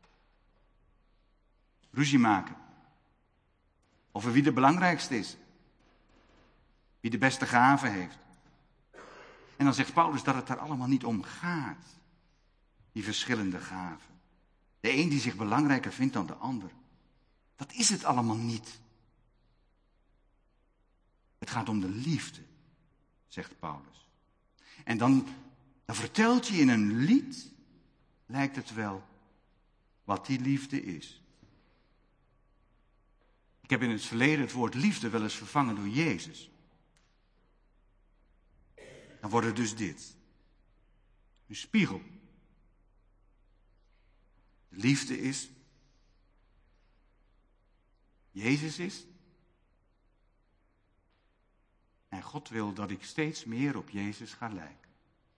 Ruzie maken. Over wie de belangrijkste is. Wie de beste gave heeft. En dan zegt Paulus dat het daar allemaal niet om gaat. Die verschillende gaven. De een die zich belangrijker vindt dan de ander. Dat is het allemaal niet. Het gaat om de liefde, zegt Paulus. En dan, dan vertelt hij in een lied, lijkt het wel, wat die liefde is. Ik heb in het verleden het woord liefde wel eens vervangen door Jezus. Dan wordt het dus dit. Een spiegel. De liefde is. Jezus is. En God wil dat ik steeds meer op Jezus ga lijken.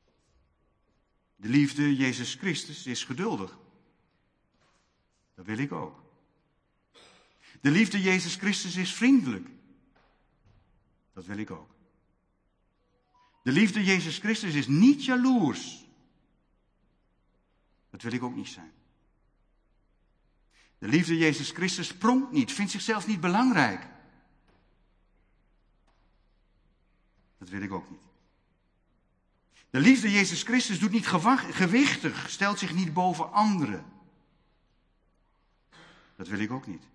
De liefde, Jezus Christus, is geduldig. Dat wil ik ook. De liefde, Jezus Christus, is vriendelijk. Dat wil ik ook. De liefde, Jezus Christus, is niet jaloers. Dat wil ik ook niet zijn. De liefde, Jezus Christus, pronkt niet, vindt zichzelf niet belangrijk. Dat wil ik ook niet. De liefde, Jezus Christus, doet niet gewichtig, stelt zich niet boven anderen. Dat wil ik ook niet.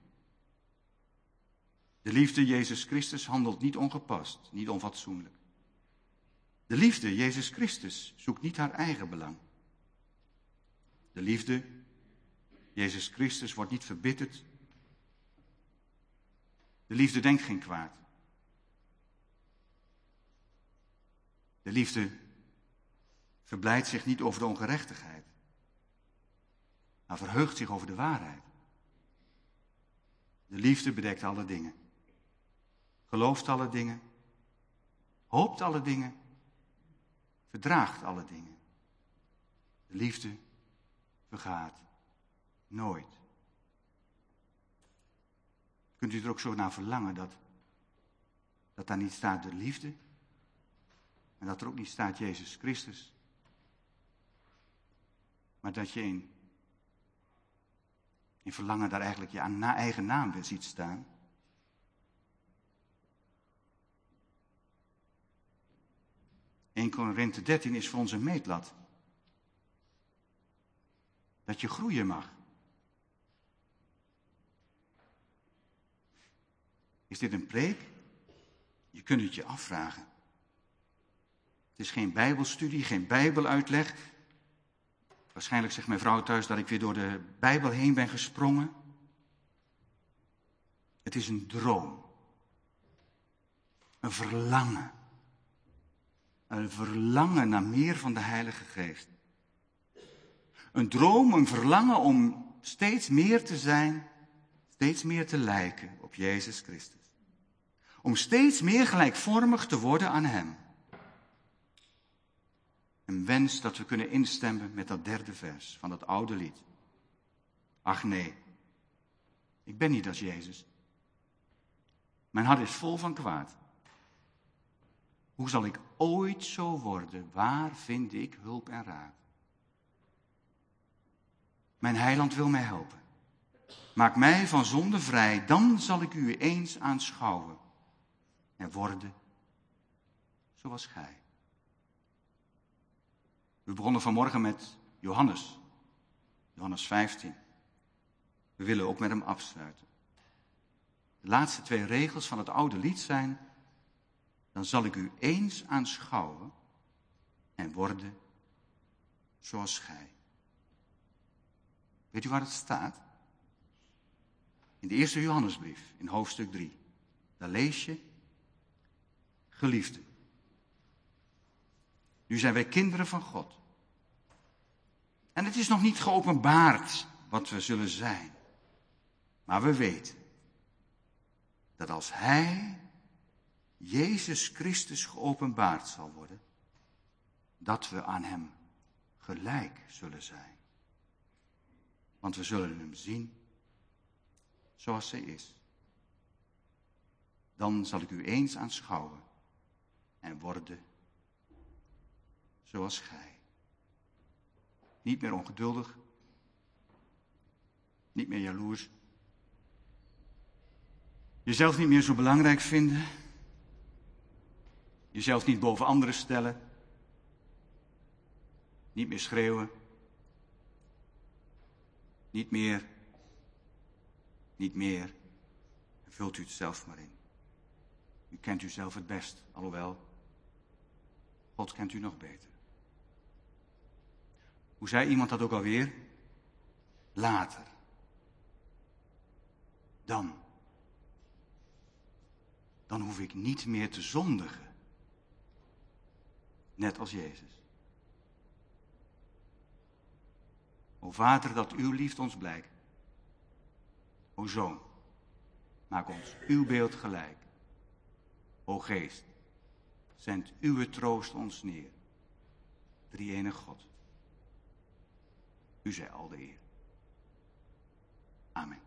De liefde, Jezus Christus, handelt niet ongepast, niet onfatsoenlijk. De liefde, Jezus Christus, zoekt niet haar eigen belang. De liefde, Jezus Christus, wordt niet verbitterd. De liefde denkt geen kwaad. De liefde verblijdt zich niet over de ongerechtigheid, maar verheugt zich over de waarheid. De liefde bedekt alle dingen, gelooft alle dingen, hoopt alle dingen, verdraagt alle dingen. De liefde vergaat nooit. Kunt u er ook zo naar verlangen dat, dat daar niet staat de liefde en dat er ook niet staat Jezus Christus, maar dat je in, in verlangen daar eigenlijk je aan na eigen naam weer ziet staan? Eerste Korinthe dertien is voor ons een meetlat. Dat je groeien mag. Is dit een preek? Je kunt het je afvragen. Het is geen bijbelstudie, geen bijbeluitleg. Waarschijnlijk zegt mijn vrouw thuis dat ik weer door de Bijbel heen ben gesprongen. Het is een droom. Een verlangen. Een verlangen naar meer van de Heilige Geest. Een droom, een verlangen om steeds meer te zijn, steeds meer te lijken op Jezus Christus. Om steeds meer gelijkvormig te worden aan Hem. Een wens dat we kunnen instemmen met dat derde vers van dat oude lied. Ach nee, ik ben niet als Jezus. Mijn hart is vol van kwaad. Hoe zal ik ooit zo worden? Waar vind ik hulp en raad? Mijn heiland wil mij helpen. Maak mij van zonde vrij, dan zal ik u eens aanschouwen en worden zoals gij. We begonnen vanmorgen met Johannes, Johannes vijftien. We willen ook met hem afsluiten. De laatste twee regels van het oude lied zijn: dan zal ik u eens aanschouwen en worden zoals gij. Weet u waar het staat? In de eerste Johannesbrief, in hoofdstuk drie. Daar lees je: geliefde, nu zijn wij kinderen van God. En het is nog niet geopenbaard wat we zullen zijn. Maar we weten dat als Hij, Jezus Christus, geopenbaard zal worden, dat we aan Hem gelijk zullen zijn. Want we zullen Hem zien zoals Hij is. Dan zal ik u eens aanschouwen en worden zoals gij. Niet meer ongeduldig, niet meer jaloers, jezelf niet meer zo belangrijk vinden, jezelf niet boven anderen stellen, niet meer schreeuwen, niet meer, niet meer, vult u het zelf maar in. U kent u zelf het best, alhoewel, God kent u nog beter. Hoe zei iemand dat ook alweer? Later. Dan. Dan hoef ik niet meer te zondigen. Net als Jezus. O Vader, dat uw liefde ons blijkt. O Zoon, maak ons uw beeld gelijk. O Geest, zend uw troost ons neer. Drie-enige God. U zij al de eer. Amen.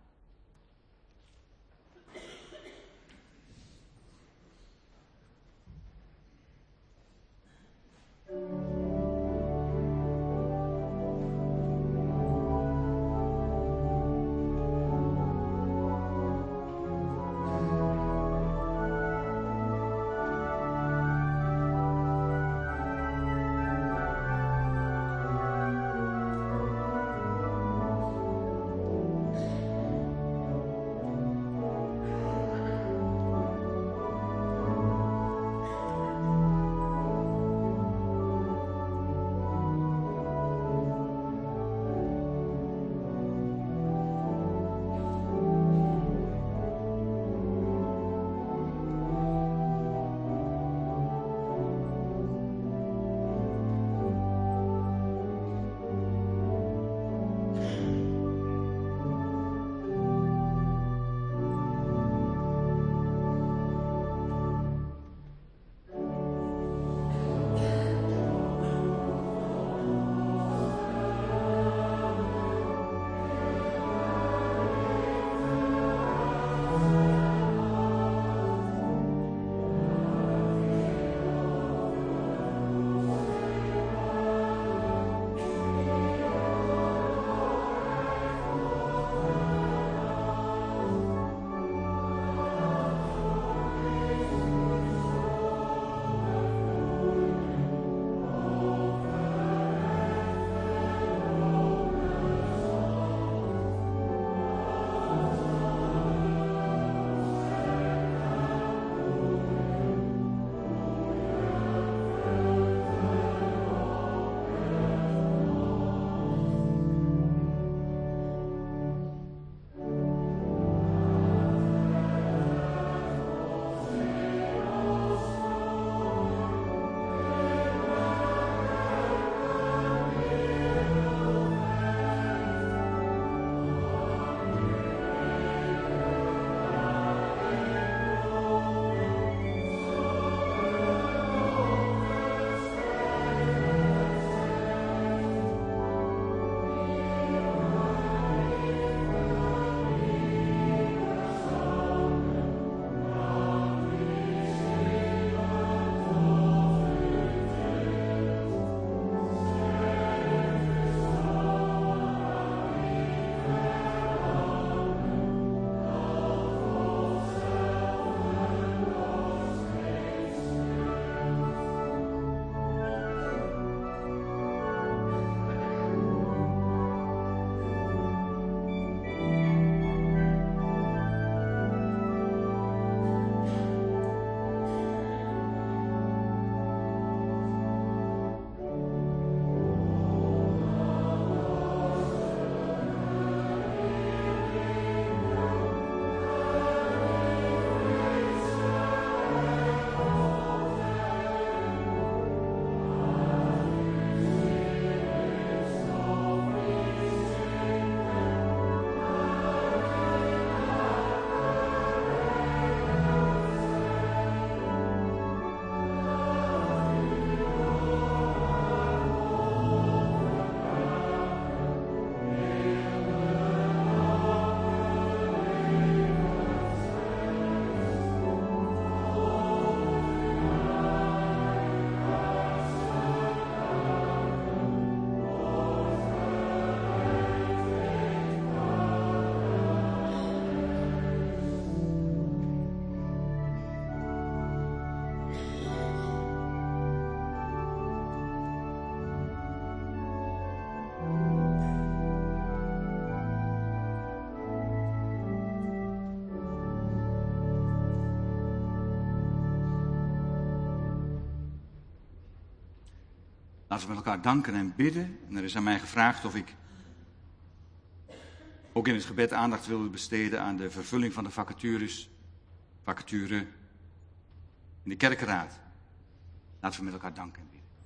Laten we met elkaar danken en bidden. En er is aan mij gevraagd of ik ook in het gebed aandacht wilde besteden aan de vervulling van de vacatures, vacature in de kerkenraad. Laten we met elkaar danken en bidden.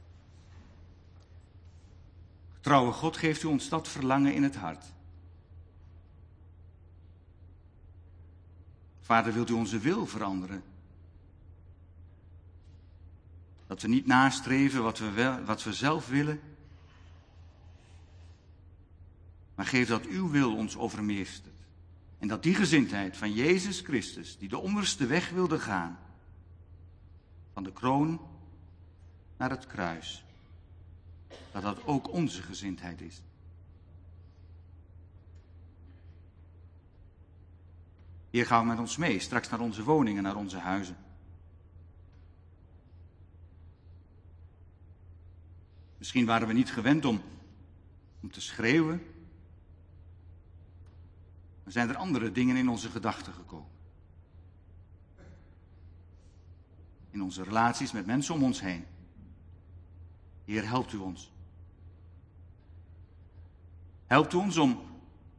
Getrouwe God, geeft u ons dat verlangen in het hart. Vader, wilt u onze wil veranderen? Dat we niet nastreven wat we, wel, wat we zelf willen. Maar geef dat uw wil ons overmeestert. En dat die gezindheid van Jezus Christus, die de onderste weg wilde gaan, van de kroon naar het kruis, dat dat ook onze gezindheid is. Heer, ga met ons mee, straks naar onze woningen, naar onze huizen. Misschien waren we niet gewend om, om te schreeuwen. Maar zijn er andere dingen in onze gedachten gekomen. In onze relaties met mensen om ons heen. Heer, helpt u ons. Helpt u ons om,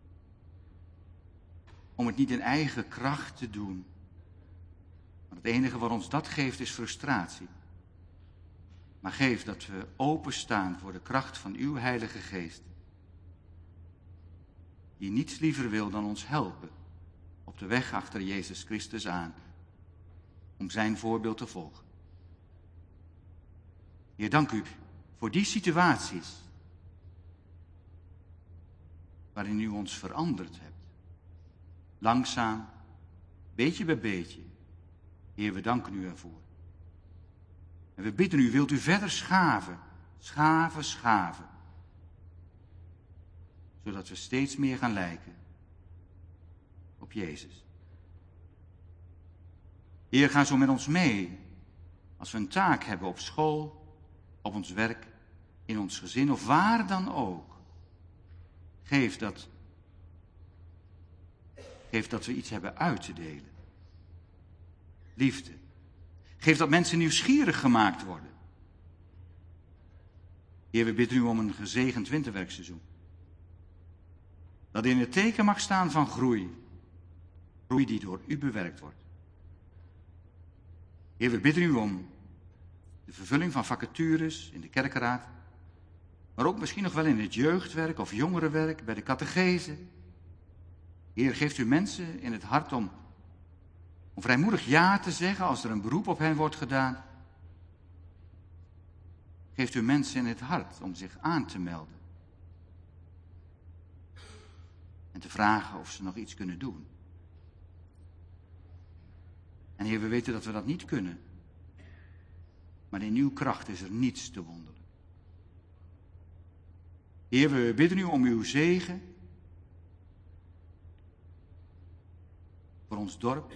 om het niet in eigen kracht te doen. Want het enige wat ons dat geeft is frustratie. Maar geef dat we openstaan voor de kracht van uw Heilige Geest. Die niets liever wil dan ons helpen op de weg achter Jezus Christus aan. Om zijn voorbeeld te volgen. Heer, dank u voor die situaties. Waarin u ons veranderd hebt. Langzaam, beetje bij beetje. Heer, we danken u ervoor. En we bidden u, wilt u verder schaven, schaven, schaven. Zodat we steeds meer gaan lijken op Jezus. Heer, ga zo met ons mee. Als we een taak hebben op school, op ons werk, in ons gezin of waar dan ook. Geef dat, geef dat we iets hebben uit te delen. Liefde. Geef dat mensen nieuwsgierig gemaakt worden. Heer, we bidden u om een gezegend winterwerkseizoen. Dat in het teken mag staan van groei. Groei die door u bewerkt wordt. Heer, we bidden u om de vervulling van vacatures in de kerkenraad. Maar ook misschien nog wel in het jeugdwerk of jongerenwerk, bij de catechese. Heer, geeft u mensen in het hart om, om vrijmoedig ja te zeggen als er een beroep op hen wordt gedaan. Geeft u mensen in het hart om zich aan te melden. En te vragen of ze nog iets kunnen doen. En Heer, we weten dat we dat niet kunnen. Maar in uw kracht is er niets te wonderlijk. Heer, we bidden u om uw zegen. Voor ons dorp.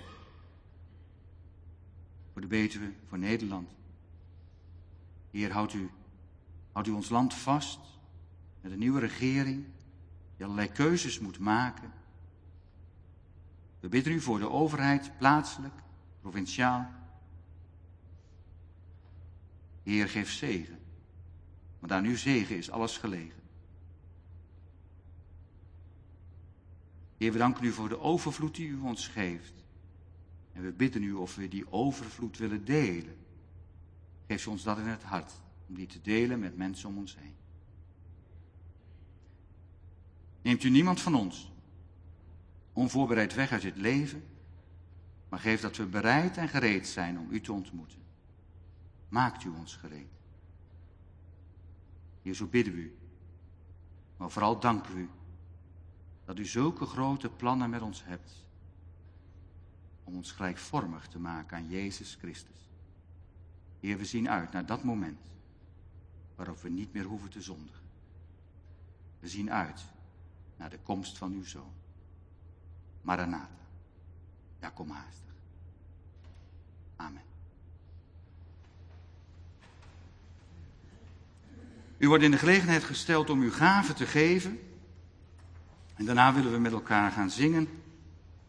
Voor de Betuwe, voor Nederland. Heer, houdt u, houdt u ons land vast. Met een nieuwe regering. Die allerlei keuzes moet maken. We bidden u voor de overheid, plaatselijk, provinciaal. Heer, geef zegen. Want aan uw zegen is alles gelegen. Heer, we danken u voor de overvloed die u ons geeft. En we bidden u of we die overvloed willen delen. Geef ons dat in het hart, om die te delen met mensen om ons heen. Neemt u niemand van ons onvoorbereid weg uit dit leven, maar geef dat we bereid en gereed zijn om u te ontmoeten. Maakt u ons gereed. Heer, zo bidden we u. Maar vooral danken we u dat u zulke grote plannen met ons hebt om ons gelijkvormig te maken aan Jezus Christus. Heer, we zien uit naar dat moment waarop we niet meer hoeven te zondigen. We zien uit naar de komst van uw Zoon. Maranatha. Ja, kom haastig. Amen. U wordt in de gelegenheid gesteld om uw gaven te geven. En daarna willen we met elkaar gaan zingen.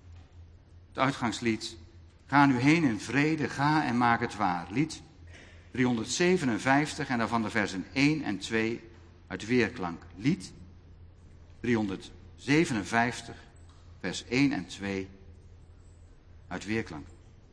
Het uitgangslied. Ga nu heen in vrede, ga en maak het waar. Lied driehonderdzevenenvijftig en daarvan de versen één en twee uit weerklank. Lied driehonderdzevenenvijftig, vers één en twee uit weerklank.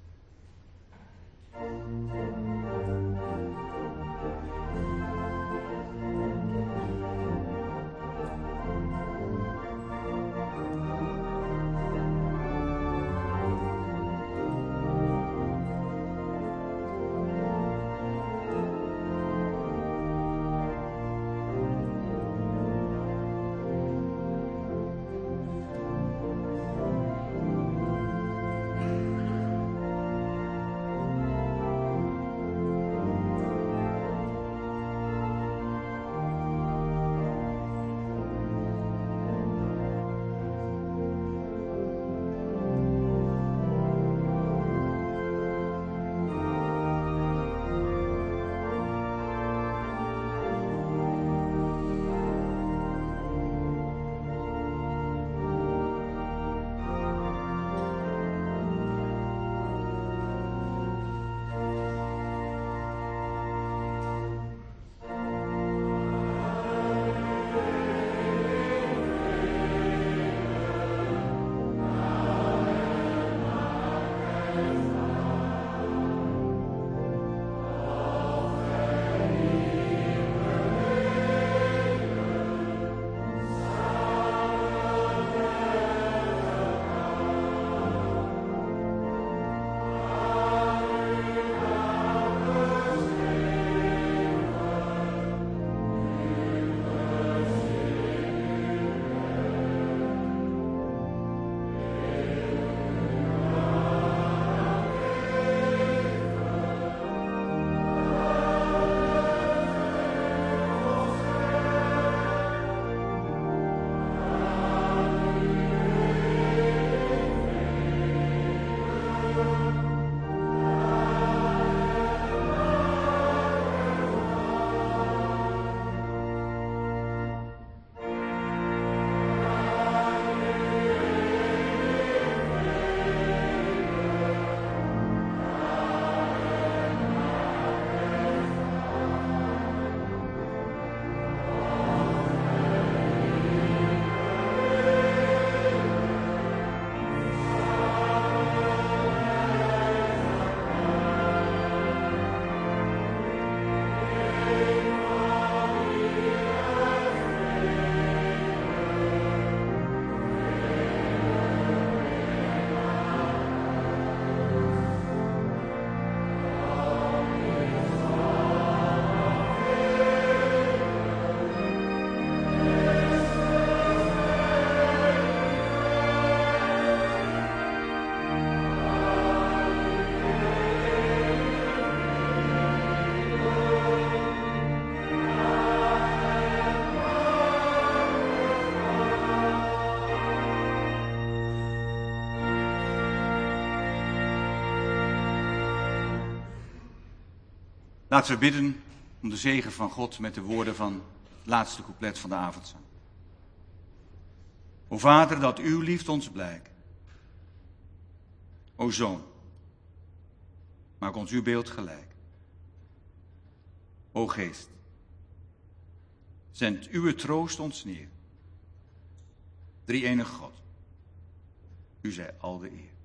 Laten we bidden om de zegen van God met de woorden van het laatste couplet van de avondzang. O Vader, dat uw liefde ons blijkt. O Zoon, maak ons uw beeld gelijk. O Geest, zend uw troost ons neer. Drie-enig God, u zij al de eer.